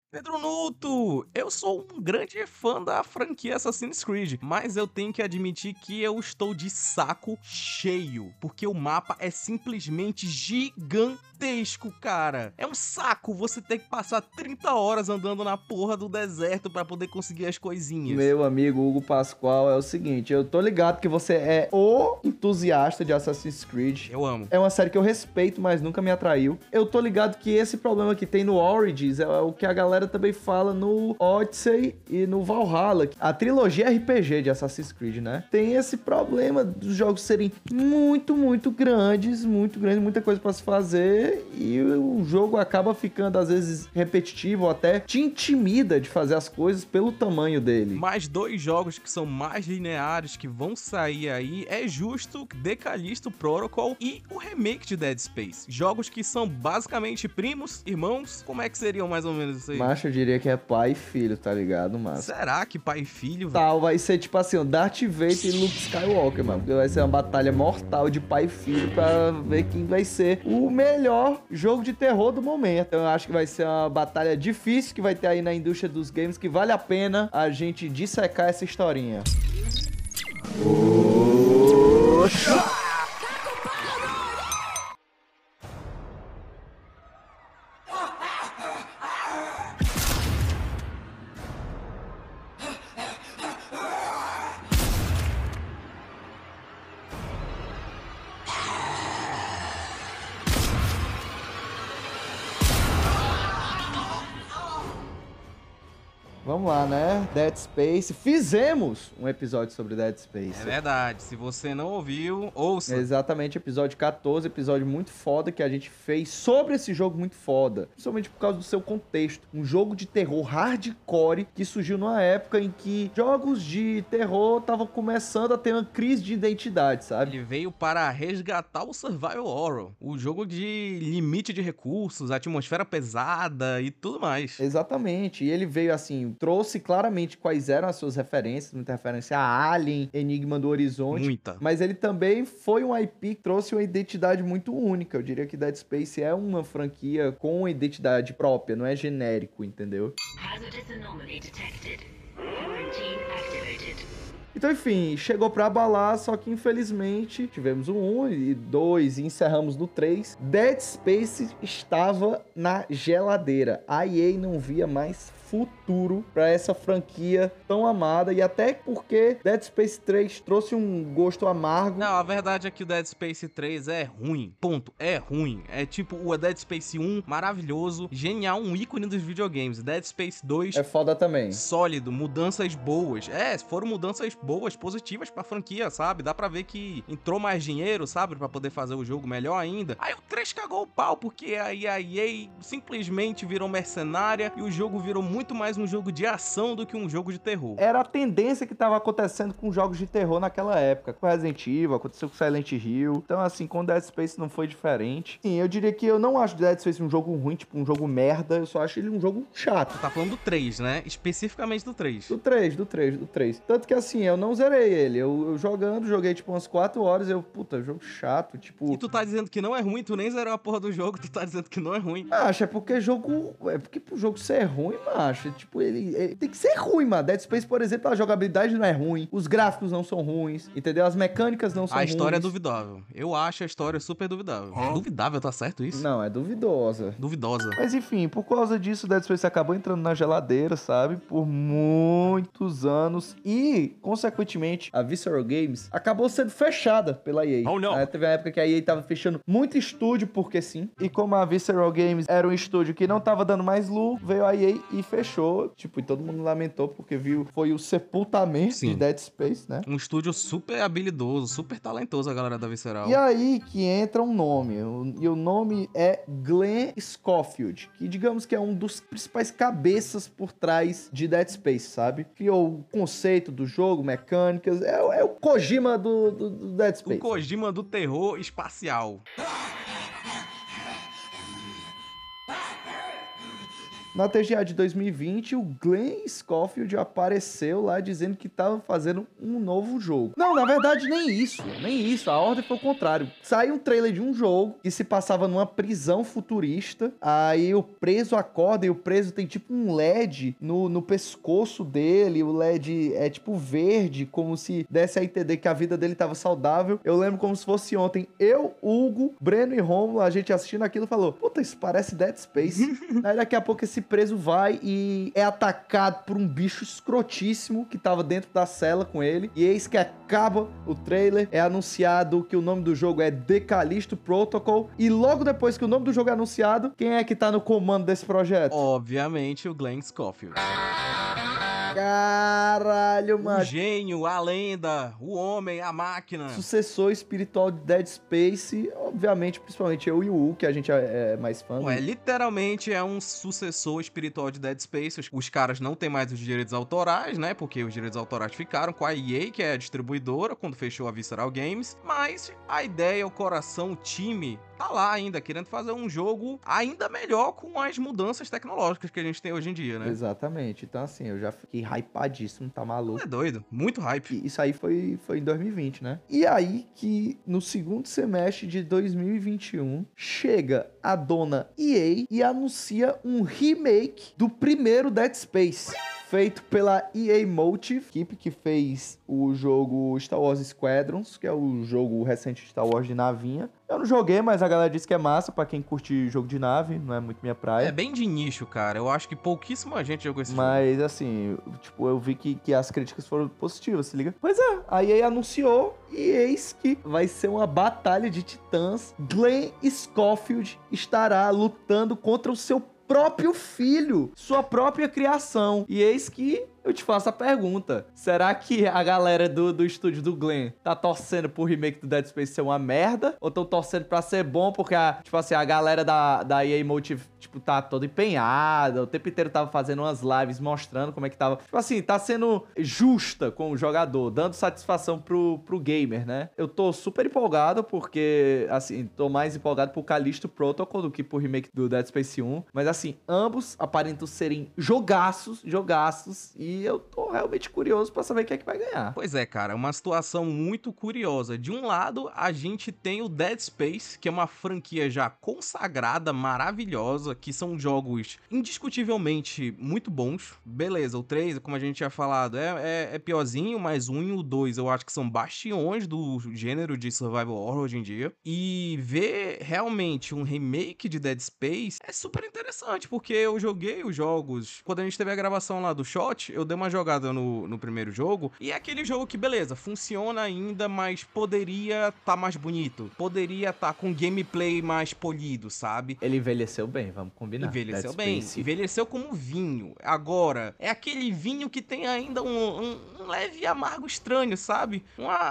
Pedro Nuto, eu sou um grande fã da franquia Assassin's Creed, mas eu tenho que admitir que eu estou de saco cheio, porque o mapa é simplesmente gigantesco, cara. É um saco você ter que passar 30 horas andando na porra do deserto pra poder conseguir as coisinhas. Meu amigo Hugo Pascoal, é o seguinte, eu tô ligado que você é o entusiasta de Assassin's Creed. Eu amo. É uma série que eu respeito, mas nunca me atraiu. Eu tô ligado que esse problema que tem no Origins é o que a galera também fala no Odyssey e no Valhalla. A trilogia RPG de Assassin's Creed, né? Tem esse problema dos jogos serem muito grandes, muita coisa pra se fazer e o jogo acaba ficando às vezes repetitivo ou até te intimida de fazer as coisas pelo tamanho dele. Mais dois jogos que são mais lineares que vão sair aí é justo The Callisto Protocol e o remake de Dead Space. Jogos que são basicamente primos, irmãos. Como é que seriam mais ou menos isso aí? Macho, eu diria que é pai e filho, tá ligado, mano? Será que pai e filho? Tal, vai ser tipo assim, o Darth Vader e Luke Skywalker, mano. Porque vai ser uma batalha mortal de pai e filho pra ver quem vai ser o melhor jogo de terror do momento. Então eu acho que vai ser uma batalha difícil que vai ter aí na indústria dos games, que vale a pena a gente dissecar essa historinha. Vamos lá, né? Dead Space. Fizemos um episódio sobre Dead Space. É verdade, se você não ouviu, ouça. Exatamente, episódio 14, episódio muito foda que a gente fez sobre esse jogo muito foda. Principalmente por causa do seu contexto. Um jogo de terror hardcore que surgiu numa época em que jogos de terror estavam começando a ter uma crise de identidade, sabe? Ele veio para resgatar o Survival Horror, o jogo de limite de recursos, atmosfera pesada e tudo mais. Exatamente, e ele veio assim, trouxe claramente quais eram as suas referências, muita referência a Alien, Enigma do Horizonte. Muita. Mas ele também foi um IP que trouxe uma identidade muito única. Eu diria que Dead Space é uma franquia com uma identidade própria, não é genérico, entendeu? Hazardous anomaly detected. Quarantine activated. Então, enfim, chegou pra abalar, só que infelizmente tivemos o 1 e 2 e encerramos no 3. Dead Space estava na geladeira. A EA não via mais futuro para essa franquia tão amada, e até porque Dead Space 3 trouxe um gosto amargo. Não, a verdade é que o Dead Space 3 é ruim, ponto, é ruim. É tipo o Dead Space 1, maravilhoso, genial, um ícone dos videogames. Dead Space 2... é foda também. Sólido, mudanças boas. Foram mudanças boas, positivas pra franquia, sabe? Dá pra ver que entrou mais dinheiro, sabe? Pra poder fazer o jogo melhor ainda. Aí o 3 cagou o pau, porque aí a EA simplesmente virou mercenária e o jogo virou muito mais um jogo de ação do que um jogo de terror. Era a tendência que estava acontecendo com jogos de terror naquela época. Com Resident Evil, aconteceu com Silent Hill. Então, assim, com Dead Space não foi diferente. Sim, eu diria que eu não acho Dead Space um jogo ruim, tipo um jogo merda. Eu só acho ele um jogo chato. Tu tá falando do 3, né? Especificamente do 3. Do 3. Tanto que, assim, eu não zerei ele. Eu jogando, joguei, tipo, umas 4 horas. Puta, jogo chato, tipo... E tu tá dizendo que não é ruim, tu nem zerou a porra do jogo, tu tá dizendo que não é ruim. Macho, é porque jogo... É porque pro jogo ser ruim, macho, tipo, ele tem que ser ruim, mano. Dead Space, por exemplo, a jogabilidade não é ruim, os gráficos não são ruins, entendeu? As mecânicas não são ruins. A história é duvidável. Eu acho a história super duvidável. Duvidável, tá certo isso? Não, é duvidosa. Duvidosa. Mas enfim, por causa disso, Dead Space acabou entrando na geladeira, sabe? Por muitos anos. E, consequentemente, a Visceral Games acabou sendo fechada pela EA. Oh, não. Teve uma época que a EA tava fechando muito estúdio, porque sim. E como a Visceral Games era um estúdio que não tava dando mais lucro, veio a EA e fechou. Tipo, e todo mundo lamentou, porque viu, foi o sepultamento Sim. de Dead Space, né? Um estúdio super habilidoso, super talentoso, a galera da Visceral. E aí que entra um nome, e o nome é Glenn Schofield, que digamos que é um dos principais cabeças por trás de Dead Space, sabe? Criou o conceito do jogo, mecânicas, é o Kojima do Dead Space. O Kojima do terror espacial. Na TGA de 2020, o Glenn Schofield apareceu lá dizendo que tava fazendo um novo jogo. Não, na verdade, nem isso. A ordem foi o contrário. Saiu um trailer de um jogo que se passava numa prisão futurista. Aí o preso acorda e o preso tem tipo um LED no pescoço dele. O LED é tipo verde, como se desse a entender que a vida dele tava saudável. Eu lembro como se fosse ontem. Eu, Hugo, Breno e Romulo, a gente assistindo aquilo falou: puta, isso parece Dead Space. Aí daqui a pouco esse preso vai e é atacado por um bicho escrotíssimo que tava dentro da cela com ele. E eis que acaba o trailer, é anunciado que o nome do jogo é The Callisto Protocol. E logo depois que o nome do jogo é anunciado, quem é que tá no comando desse projeto? Obviamente, o Glenn Schofield. Caralho, mano. O gênio, a lenda, o homem, a máquina. Sucessor espiritual de Dead Space, obviamente, principalmente eu e o Hugo, que a gente é mais fã. Ué, literalmente é um sucessor espiritual de Dead Space. Os caras não têm mais os direitos autorais, né? Porque os direitos autorais ficaram com a EA, que é a distribuidora, quando fechou a Visceral Games. Mas a ideia, o coração, o time tá lá ainda, querendo fazer um jogo ainda melhor com as mudanças tecnológicas que a gente tem hoje em dia, né? Exatamente. Então, assim, eu já fiquei hypadíssimo, tá maluco. É doido, muito hype. E isso aí foi em 2020, né? E aí que no segundo semestre de 2021 chega a dona EA e anuncia um remake do primeiro Dead Space, feito pela EA Motive, equipe que fez o jogo Star Wars Squadrons, que é o jogo recente de Star Wars de navinha. Eu não joguei, mas a galera disse que é massa pra quem curte jogo de nave, não é muito minha praia. É bem de nicho, cara. Eu acho que pouquíssima gente jogou esse jogo. Mas, assim, tipo, eu vi que as críticas foram positivas, se liga? Pois é, a EA anunciou e eis que vai ser uma batalha de titãs. Glenn Schofield estará lutando contra o seu próprio filho, sua própria criação. E eis que eu te faço a pergunta: será que a galera do estúdio do Glenn tá torcendo pro remake do Dead Space ser uma merda? Ou tão torcendo pra ser bom porque, tipo assim, a galera da EA Motive, tipo, tá toda empenhada, o tempo inteiro tava fazendo umas lives mostrando como é que tava. Tipo assim, tá sendo justa com o jogador, dando satisfação pro gamer, né? Eu tô super empolgado porque, assim, tô mais empolgado pro Callisto Protocol do que pro remake do Dead Space 1. Mas, assim, ambos aparentam serem jogaços, e eu tô realmente curioso pra saber quem é que vai ganhar. Pois é, cara, uma situação muito curiosa. De um lado, a gente tem o Dead Space, que é uma franquia já consagrada, maravilhosa, que são jogos indiscutivelmente muito bons. Beleza, o 3, como a gente tinha falado, é piorzinho, mas o 1 e o 2 eu acho que são bastiões do gênero de survival horror hoje em dia. E ver realmente um remake de Dead Space é super interessante, porque eu joguei os jogos. Quando a gente teve a gravação lá do Shot, eu dei uma jogada no primeiro jogo, e é aquele jogo que, beleza, funciona ainda, mas poderia tá mais bonito, poderia tá com gameplay mais polido, sabe? Ele envelheceu bem, vamos combinar. Envelheceu bem, envelheceu como vinho. Agora, é aquele vinho que tem ainda um leve amargo estranho, sabe?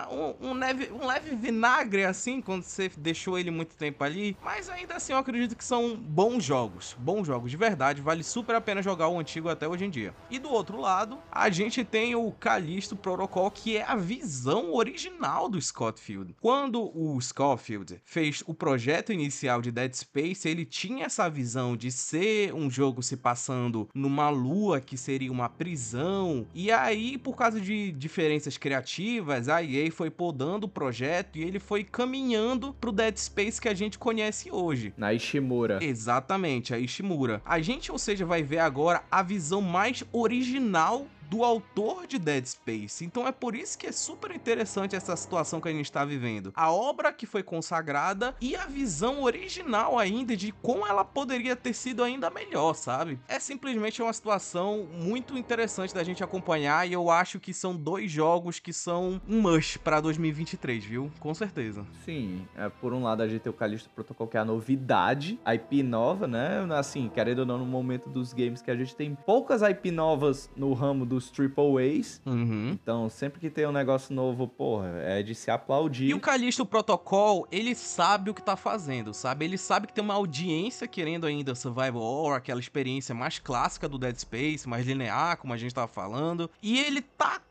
Um leve vinagre, assim, quando você deixou ele muito tempo ali, mas ainda assim eu acredito que são bons jogos, de verdade, vale super a pena jogar o antigo até hoje em dia. E do outro lado, a gente tem o Callisto Protocol, que é a visão original do Schofield. Quando o Schofield fez o projeto inicial de Dead Space, ele tinha essa visão de ser um jogo se passando numa lua que seria uma prisão, e aí, por causa de diferenças criativas, a EA foi podando o projeto e ele foi caminhando pro Dead Space que a gente conhece hoje. Na Ishimura. Exatamente, a Ishimura. A gente, ou seja, vai ver agora a visão mais original do autor de Dead Space. Então é por isso que é super interessante essa situação que a gente tá vivendo. A obra que foi consagrada e a visão original ainda de como ela poderia ter sido ainda melhor, sabe? É simplesmente uma situação muito interessante da gente acompanhar, e eu acho que são dois jogos que são um must pra 2023, viu? Com certeza. Sim, por um lado a gente tem o Callisto Protocol, que é a novidade, a IP nova, né? Assim, querendo ou não, no momento dos games que a gente tem poucas IP novas no ramo dos AAAs. Então, sempre que tem um negócio novo, porra, é de se aplaudir. E o Callisto Protocol, ele sabe o que tá fazendo, sabe? Ele sabe que tem uma audiência querendo ainda survival horror, aquela experiência mais clássica do Dead Space, mais linear, como a gente tava falando. E ele tá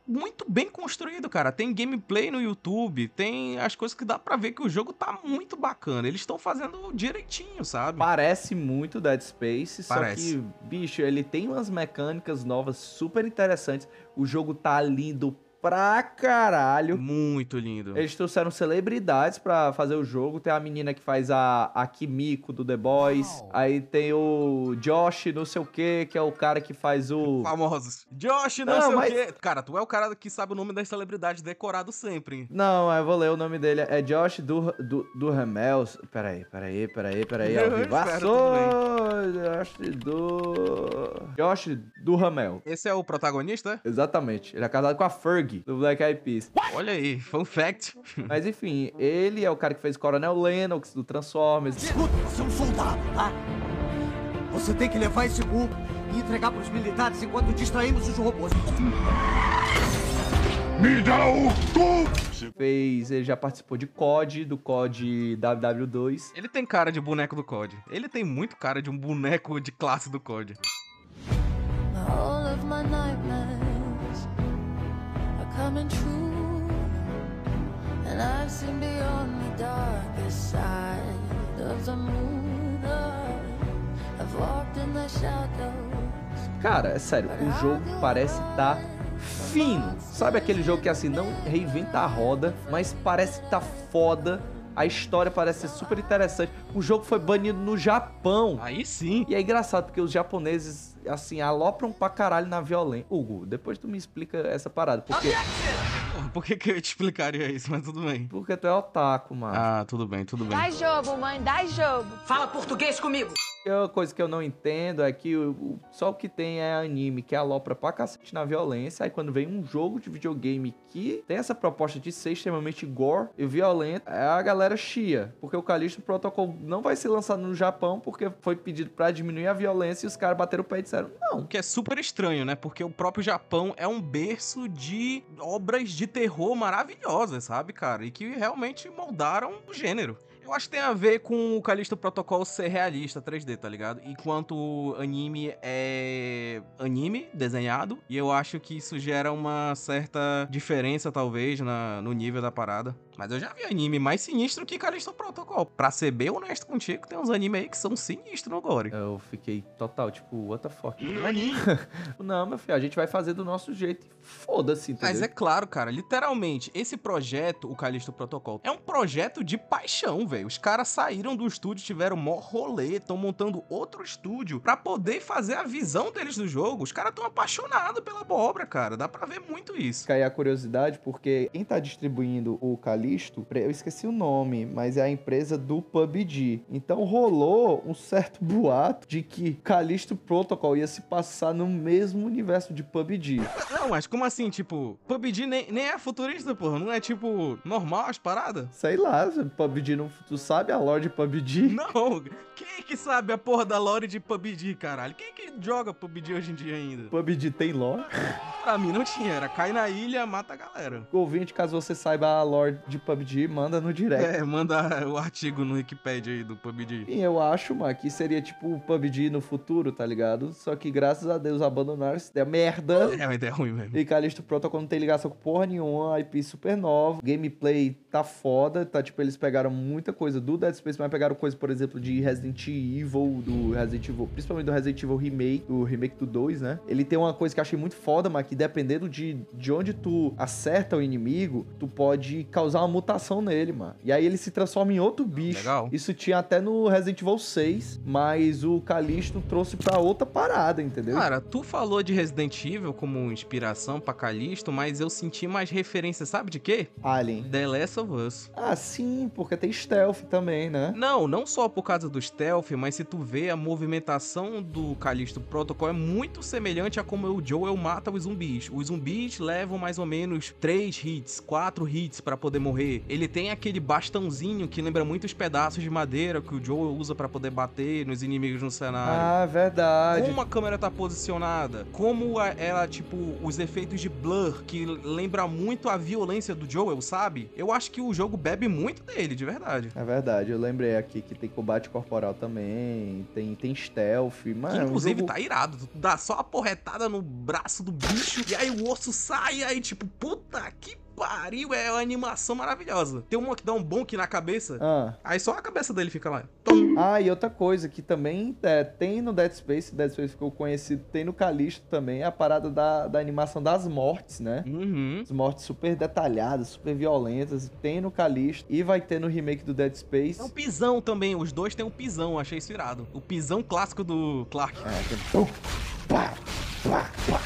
muito bem construído, cara. Tem gameplay no YouTube, tem as coisas que dá pra ver que o jogo tá muito bacana. Eles estão fazendo direitinho, sabe? Parece muito Dead Space, Parece. só que, bicho, ele tem umas mecânicas novas super interessantes. O jogo tá lindo pra caralho. Muito lindo. Eles trouxeram celebridades pra fazer o jogo. Tem a menina que faz a Kimiko do The Boys. Aí tem o Josh, não sei o que é o cara que faz o... Famosos. Josh, não, Não, sei mas- o quê. Cara, tu é o cara que sabe o nome das celebridades decorado sempre. Não, eu vou ler o nome dele. É Josh do Ramel. Peraí. Eu Ao vivaço! Josh do Ramel. Esse é o protagonista? Exatamente. Ele é casado com a Fergie, do Black Eyed Peas. Olha aí, fun fact. Mas enfim, ele é o cara que fez Coronel Lennox, do Transformers. Escuta, você é um soldado, tá? Você tem que levar esse burro e entregar pros militares enquanto distraímos os robôs. Ele já participou de COD, do COD WW2. Ele tem cara de boneco do COD. Ele tem muito cara de um boneco de classe do COD. All of my nightmares are coming true, and I've seen beyond the darkest side of the moon. I've walked in the shadows. Cara, é sério, o jogo parece estar fino. Sabe aquele jogo que assim, não reinventa a roda, mas parece estar foda. A história parece ser super interessante. O jogo foi banido no Japão. Aí sim. E é engraçado, porque os japoneses, assim, alopram pra caralho na violência. Hugo, depois tu me explica essa parada. Porque Porra, por que eu te explicaria isso? Mas tudo bem. tu é otaku, mano. Ah, tudo bem, tudo bem. Dá jogo, mãe, dá jogo. Fala português comigo! E uma coisa que eu não entendo é que só o que tem é anime que alopra pra cacete na violência. Aí quando vem um jogo de videogame que tem essa proposta de ser extremamente gore e violento, é a galera chia. Porque o Callisto Protocol não vai ser lançado no Japão porque foi pedido pra diminuir a violência e os caras bateram o pé e disseram não. O que é super estranho, né? Porque o próprio Japão é um berço de obras de terror maravilhosas, sabe, cara? E que realmente moldaram o gênero. Eu acho que tem a ver com o Callisto Protocol ser realista 3D, tá ligado? Enquanto o anime é anime desenhado, e eu acho que isso gera uma certa diferença, talvez, no nível da parada. Mas eu já vi anime mais sinistro que Callisto Protocol. Pra ser bem honesto contigo, tem uns animes aí que são sinistros no gore. Eu fiquei total, tipo, what the fuck? Não, meu filho, a gente vai fazer do nosso jeito. Foda-se, entendeu? Mas é claro, cara, literalmente, esse projeto, o Callisto Protocol, é um projeto de paixão, velho. Os caras saíram do estúdio, tiveram mó rolê, estão montando outro estúdio pra poder fazer a visão deles do jogo. Os caras tão apaixonados pela obra, cara. Dá pra ver muito isso. Fica aí a curiosidade, porque quem tá distribuindo o Callisto, eu esqueci o nome, mas é a empresa do PUBG. Então rolou um certo boato de que Callisto Protocol ia se passar no mesmo universo de PUBG. Não, mas como assim, tipo, PUBG nem é futurista, porra. Não é, tipo, normal as paradas? Sei lá, PUBG não... Tu sabe a lore de PUBG? Não, quem que sabe a porra da lore de PUBG, caralho? Quem que joga PUBG hoje em dia ainda? PUBG tem lore? Pra mim não tinha, era cai na ilha, mata a galera. Ouvinte, caso você saiba a lore de PUBG, manda no direct. É, manda o artigo no Wikipedia aí do PUBG. E eu acho, mano, que seria tipo o PUBG no futuro, tá ligado? Só que graças a Deus abandonaram essa ideia merda. É uma ideia ruim mesmo. E Callisto Protocol não tem ligação com porra nenhuma, IP super nova, gameplay tá foda, tá tipo, eles pegaram muita coisa do Dead Space, mas pegaram coisa, por exemplo, de Resident Evil, principalmente do Resident Evil remake do 2, né? Ele tem uma coisa que eu achei muito foda, mas que dependendo de onde tu acerta o inimigo, tu pode causar uma mutação nele, mano. E aí ele se transforma em outro bicho. Legal. Isso tinha até no Resident Evil 6, mas o Callisto trouxe pra outra parada, entendeu? Cara, tu falou de Resident Evil como inspiração pra Callisto, mas eu senti mais referência, sabe de quê? Alien. The Last of Us. Ah, sim, porque tem stealth também, né? Não só por causa do stealth, mas se tu vê a movimentação do Callisto Protocol é muito semelhante a como o Joel mata os zumbis. Os zumbis levam mais ou menos 3 hits, 4 hits pra poder morrer morrer, ele tem aquele bastãozinho que lembra muito os pedaços de madeira que o Joel usa pra poder bater nos inimigos no cenário. Ah, verdade. Como a câmera tá posicionada, como ela, tipo, os efeitos de blur, que lembra muito a violência do Joel, sabe? Eu acho que o jogo bebe muito dele, de verdade. É verdade, eu lembrei aqui que tem combate corporal também, tem stealth, mano. Que, inclusive, jogo... tá irado. Tu dá só a porretada no braço do bicho e aí o osso sai, e aí, tipo, puta que pariu, é uma animação maravilhosa. Tem uma que dá um bonk na cabeça, aí só a cabeça dele fica lá. Tum. Ah, e outra coisa que também tem no Dead Space ficou conhecido, tem no Callisto também, a parada da animação das mortes, né? Uhum. As mortes super detalhadas, super violentas, tem no Callisto e vai ter no remake do Dead Space. É um pisão também, os dois tem um pisão, achei isso irado. O pisão clássico do Clark. Tem... Pá, pá, pá.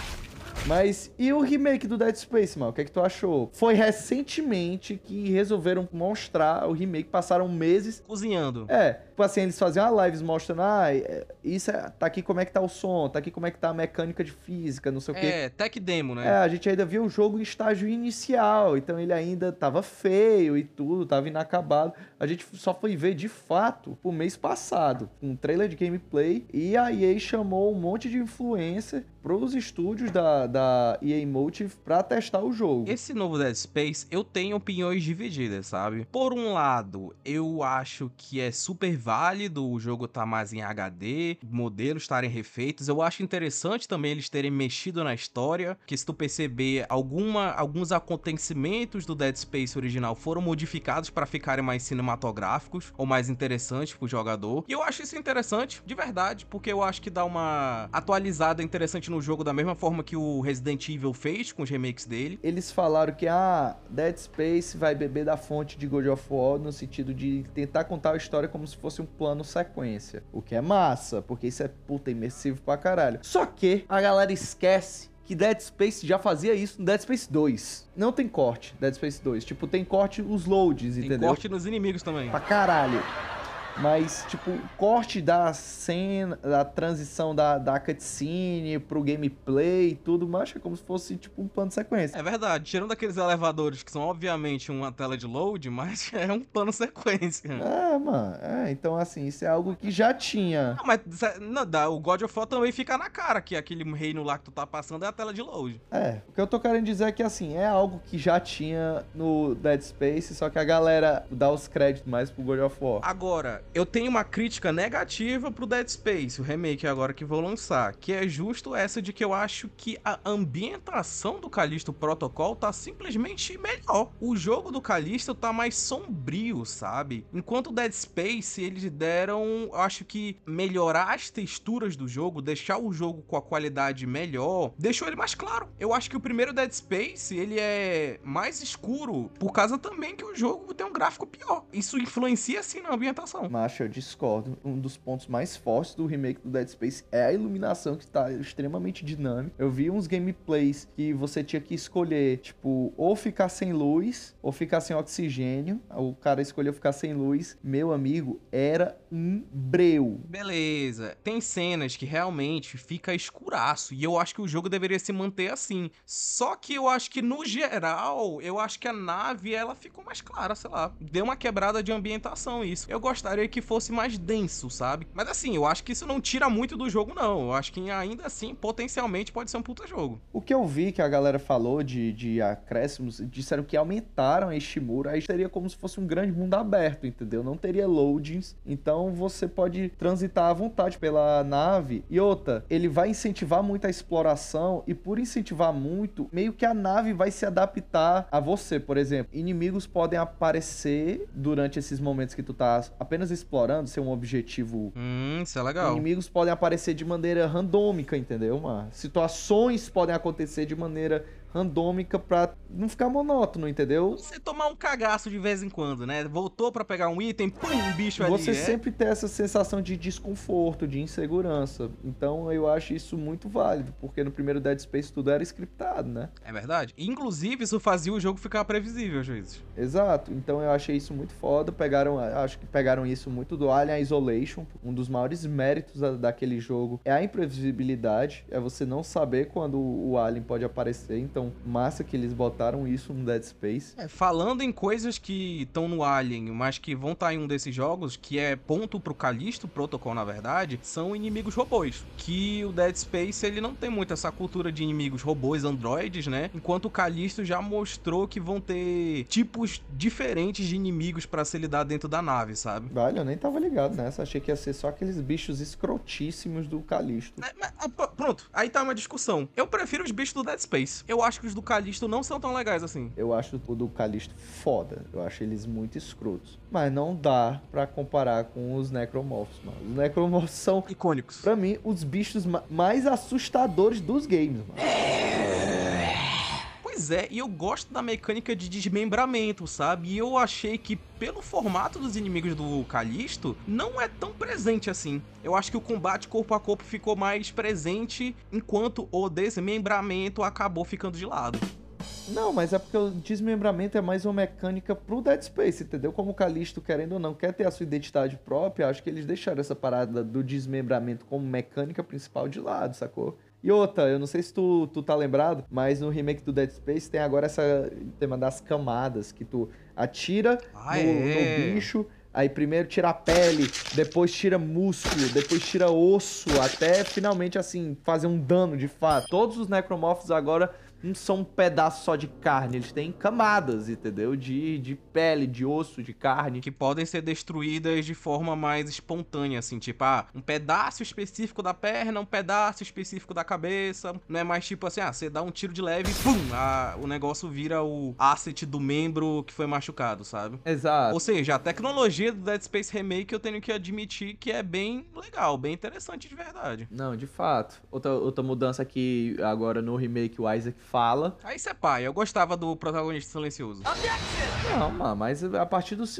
Mas e o remake do Dead Space, mano? O que é que tu achou? Foi recentemente que resolveram mostrar o remake, passaram meses cozinhando. Tipo assim, eles faziam lives mostrando, isso tá aqui como é que tá o som, tá aqui como é que tá a mecânica de física, não sei o quê. Tech demo, né? A gente ainda viu o jogo em estágio inicial, então ele ainda tava feio e tudo, tava inacabado. A gente só foi ver de fato pro mês passado, um trailer de gameplay, e a EA chamou um monte de influencer pros estúdios da EA Motive pra testar o jogo. Esse novo Dead Space, eu tenho opiniões divididas, sabe? Por um lado, eu acho que é super válido o jogo tá mais em HD, modelos estarem refeitos. Eu acho interessante também eles terem mexido na história, que se tu perceber, alguns acontecimentos do Dead Space original foram modificados para ficarem mais cinematográficos ou mais interessantes pro jogador. E eu acho isso interessante, de verdade, porque eu acho que dá uma atualizada interessante no jogo da mesma forma que o Resident Evil fez com os remakes dele. Eles falaram que Dead Space vai beber da fonte de God of War no sentido de tentar contar a história como se fosse um plano sequência. O que é massa, porque isso é puta imersivo pra caralho. Só que a galera esquece que Dead Space já fazia isso no Dead Space 2. Não tem corte, Dead Space 2. Tipo, tem corte os loads, entendeu? Tem corte nos inimigos também. Pra caralho. Mas, tipo, o corte da cena, da transição da cutscene pro gameplay e tudo, mas é como se fosse, tipo, um plano de sequência. É verdade, tirando aqueles elevadores que são, obviamente, uma tela de load, mas é um plano sequência. Mano. Então, assim, isso é algo que já tinha. Não, mas o God of War também fica na cara, que aquele reino lá que tu tá passando é a tela de load. O que eu tô querendo dizer é que, assim, é algo que já tinha no Dead Space, só que a galera dá os créditos mais pro God of War. Agora, eu tenho uma crítica negativa pro Dead Space, o remake agora que vou lançar, que é justo essa de que eu acho que a ambientação do Callisto Protocol tá simplesmente melhor. O jogo do Callisto tá mais sombrio, sabe? Enquanto o Dead Space, eles deram, eu acho que melhorar as texturas do jogo, deixar o jogo com a qualidade melhor, deixou ele mais claro. Eu acho que o primeiro Dead Space, ele é mais escuro, por causa também que o jogo tem um gráfico pior. Isso influencia, sim, na ambientação. Macho, eu discordo. Um dos pontos mais fortes do remake do Dead Space é a iluminação, que está extremamente dinâmica. Eu vi uns gameplays que você tinha que escolher, tipo, ou ficar sem luz, ou ficar sem oxigênio. O cara escolheu ficar sem luz. Meu amigo, era um breu. Beleza. Tem cenas que realmente fica escuraço, e eu acho que o jogo deveria se manter assim. Só que eu acho que, no geral, eu acho que a nave, ela ficou mais clara, sei lá. Deu uma quebrada de ambientação isso. Eu gostaria que fosse mais denso, sabe? Mas assim, eu acho que isso não tira muito do jogo, não. Eu acho que ainda assim, potencialmente, pode ser um puta jogo. O que eu vi que a galera falou de acréscimos, disseram que aumentaram este muro, aí seria como se fosse um grande mundo aberto, entendeu? Não teria loadings, então você pode transitar à vontade pela nave. E outra, ele vai incentivar muito a exploração, e por incentivar muito, meio que a nave vai se adaptar a você. Por exemplo, inimigos podem aparecer durante esses momentos que tu tá apenas explorando, ser um objetivo. Isso é legal. Inimigos podem aparecer de maneira randômica, entendeu, mano? Situações podem acontecer de maneira randômica pra não ficar monótono, entendeu? Você tomar um cagaço de vez em quando, né? Voltou pra pegar um item, pum, um bicho ali. Você sempre tem essa sensação de desconforto, de insegurança. Então eu acho isso muito válido, porque no primeiro Dead Space tudo era scriptado, né? É verdade. Inclusive, isso fazia o jogo ficar previsível, juízes. Exato. Então eu achei isso muito foda. Acho que pegaram isso muito do Alien Isolation. Um dos maiores méritos daquele jogo é a imprevisibilidade. É você não saber quando o alien pode aparecer. Então Então, massa que eles botaram isso no Dead Space. Falando em coisas que estão no Alien, mas que vão estar em um desses jogos, que é ponto pro Callisto Protocol, na verdade, são inimigos robôs. Que o Dead Space, ele não tem muito essa cultura de inimigos robôs, androides, né? Enquanto o Callisto já mostrou que vão ter tipos diferentes de inimigos pra se lidar dentro da nave, sabe? Vale, eu nem tava ligado nessa. Achei que ia ser só aqueles bichos escrotíssimos do Callisto. Pronto, aí tá uma discussão. Eu prefiro os bichos do Dead Space. Eu acho que os do Callisto não são tão legais assim. Eu acho o do Callisto foda. Eu acho eles muito escrotos. Mas não dá pra comparar com os Necromorphs, mano. Os Necromorphs são, icônicos, pra mim, os bichos mais assustadores dos games, mano. Pois é, e eu gosto da mecânica de desmembramento, sabe? E eu achei que, pelo formato dos inimigos do Callisto, não é tão presente assim. Eu acho que o combate corpo a corpo ficou mais presente, enquanto o desmembramento acabou ficando de lado. Não, mas é porque o desmembramento é mais uma mecânica pro Dead Space, entendeu? Como o Callisto, querendo ou não, quer ter a sua identidade própria, acho que eles deixaram essa parada do desmembramento como mecânica principal de lado, sacou? E outra, eu não sei se tu tá lembrado, mas no remake do Dead Space tem agora essa tema das camadas, que tu atira no bicho, aí primeiro tira a pele, depois tira músculo, depois tira osso, até finalmente, assim, fazer um dano de fato. Todos os Necromorphs agora não são um pedaço só de carne, eles têm camadas, entendeu? De pele, de osso, de carne. Que podem ser destruídas de forma mais espontânea, assim, tipo, um pedaço específico da perna, um pedaço específico da cabeça. Não é mais tipo assim, você dá um tiro de leve e pum, o negócio vira o asset do membro que foi machucado, sabe? Exato. Ou seja, a tecnologia do Dead Space Remake eu tenho que admitir que é bem legal, bem interessante de verdade. Não, de fato. Outra mudança aqui agora no remake, o Isaac fala. Aí você é pai, eu gostava do protagonista silencioso. Não, mano, mas a partir do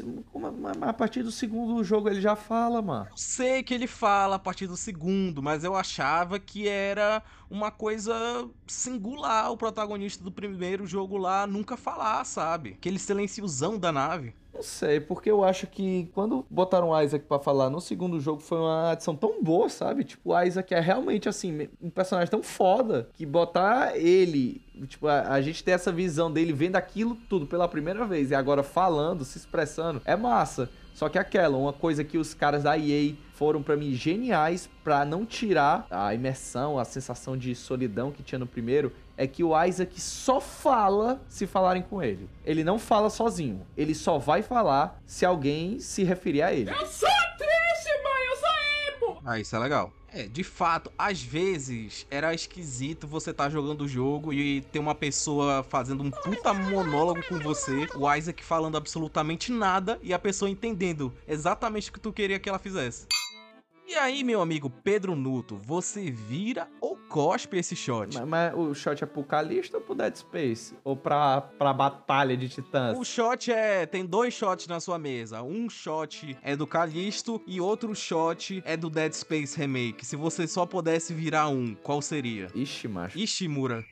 segundo jogo ele já fala, mano. Eu sei que ele fala a partir do segundo, mas eu achava que era uma coisa singular o protagonista do primeiro jogo lá nunca falar, sabe? Aquele silenciosão da nave. Não sei, porque eu acho que quando botaram o Isaac pra falar no segundo jogo foi uma adição tão boa, sabe? Tipo, o Isaac é realmente, assim, um personagem tão foda que botar ele, tipo, a gente ter essa visão dele vendo aquilo tudo pela primeira vez e agora falando, se expressando, é massa. Só que uma coisa que os caras da EA foram pra mim geniais pra não tirar a imersão, a sensação de solidão que tinha no primeiro, é que o Isaac só fala se falarem com ele. Ele não fala sozinho. Ele só vai falar se alguém se referir a ele. Eu sou triste, mãe! Eu sou emo! Isso é legal. De fato, às vezes era esquisito você tá jogando o jogo e ter uma pessoa fazendo um puta monólogo com você, o Isaac falando absolutamente nada e a pessoa entendendo exatamente o que tu queria que ela fizesse. E aí, meu amigo Pedro Nuto, você vira ou cospe esse shot? Mas o shot é pro Callisto ou pro Dead Space? Ou pra Batalha de Titãs? O shot tem 2 shots na sua mesa. Um shot é do Callisto e outro shot é do Dead Space Remake. Se você só pudesse virar um, qual seria? Ixi, macho. Ishimura.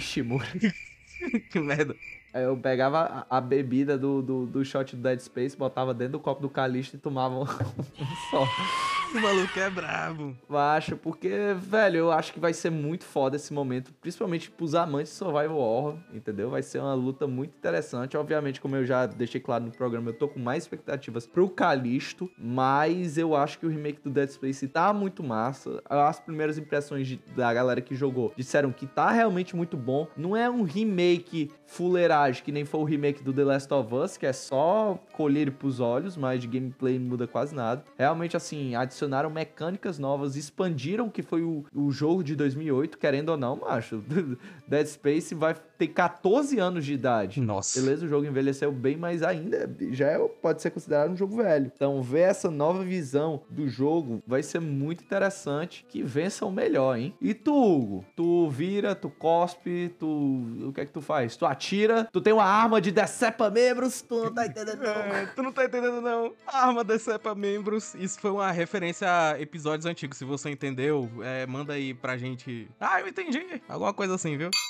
Que merda. Eu pegava a bebida do shot do Dead Space, botava dentro do copo do Callisto e tomava um só. O maluco é brabo. Acho, porque, velho, eu acho que vai ser muito foda esse momento, principalmente pros amantes de Survival Horror, entendeu? Vai ser uma luta muito interessante. Obviamente, como eu já deixei claro no programa, eu tô com mais expectativas pro Callisto, mas eu acho que o remake do Dead Space tá muito massa. As primeiras impressões da galera que jogou disseram que tá realmente muito bom. Não é um remake fuleiragem, que nem foi o remake do The Last of Us, que é só colher pros olhos, mas de gameplay não muda quase nada. Realmente, assim, adicionaram mecânicas novas, expandiram o que foi o jogo de 2008, querendo ou não, macho. Dead Space vai ter 14 anos de idade. Nossa. Beleza, o jogo envelheceu bem, mas ainda pode ser considerado um jogo velho. Então, ver essa nova visão do jogo vai ser muito interessante. Que vença o melhor, hein? E tu, Hugo? Tu vira, tu cospe, o que é que tu faz? Tu atira, tu tem uma arma de decepa-membros, tu não tá entendendo não. Tu não tá entendendo não. Arma decepa-membros. Isso foi uma referência a episódios antigos. Se você entendeu, manda aí pra gente. Eu entendi. Alguma coisa assim, viu?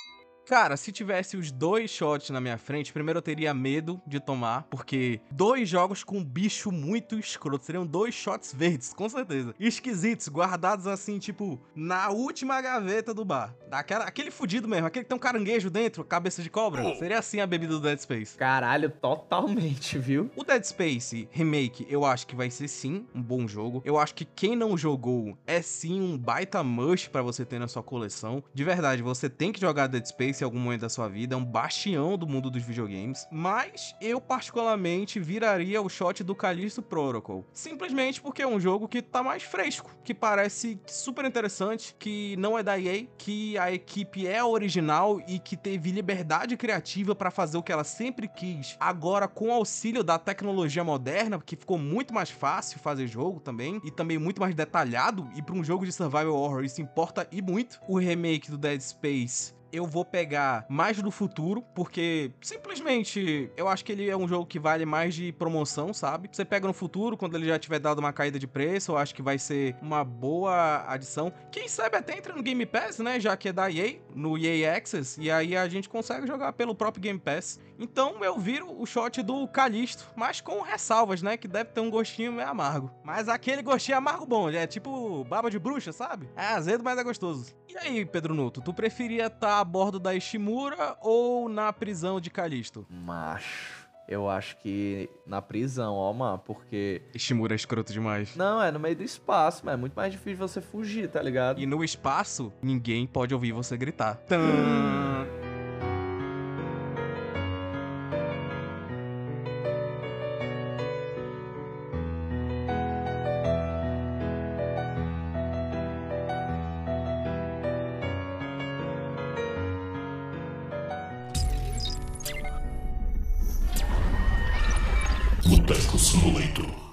Cara, se tivesse os 2 shots na minha frente, primeiro eu teria medo de tomar, porque 2 jogos com um bicho muito escroto, seriam 2 shots verdes, com certeza. Esquisitos, guardados assim, tipo, na última gaveta do bar. Aquele fudido mesmo, aquele que tem um caranguejo dentro, cabeça de cobra. Seria assim a bebida do Dead Space. Caralho, totalmente, viu? O Dead Space Remake, eu acho que vai ser sim um bom jogo. Eu acho que quem não jogou é sim um baita must pra você ter na sua coleção. De verdade, você tem que jogar Dead Space em algum momento da sua vida, é um bastião do mundo dos videogames. Mas eu particularmente viraria o shot do Callisto Protocol. Simplesmente porque é um jogo que tá mais fresco, que parece super interessante, que não é da EA, que a equipe é original e que teve liberdade criativa pra fazer o que ela sempre quis. Agora com o auxílio da tecnologia moderna, que ficou muito mais fácil fazer jogo também, e também muito mais detalhado, e pra um jogo de survival horror isso importa e muito. O remake do Dead Space eu vou pegar mais do futuro, porque simplesmente eu acho que ele é um jogo que vale mais de promoção, sabe? Você pega no futuro, quando ele já tiver dado uma caída de preço, eu acho que vai ser uma boa adição. Quem sabe até entra no Game Pass, né? Já que é da EA, no EA Access, e aí a gente consegue jogar pelo próprio Game Pass. Então eu viro o shot do Callisto, mas com ressalvas, né? Que deve ter um gostinho meio amargo. Mas aquele gostinho amargo bom, é tipo baba de bruxa, sabe? É azedo, mas é gostoso. E aí, Pedro Nuto, tu preferia estar a bordo da Ishimura ou na prisão de Callisto? Macho, eu acho que na prisão, ó, mano, porque... Ishimura é escroto demais. Não, é no meio do espaço, mas é muito mais difícil você fugir, tá ligado? E no espaço, ninguém pode ouvir você gritar. Tã... Boteco Simulator.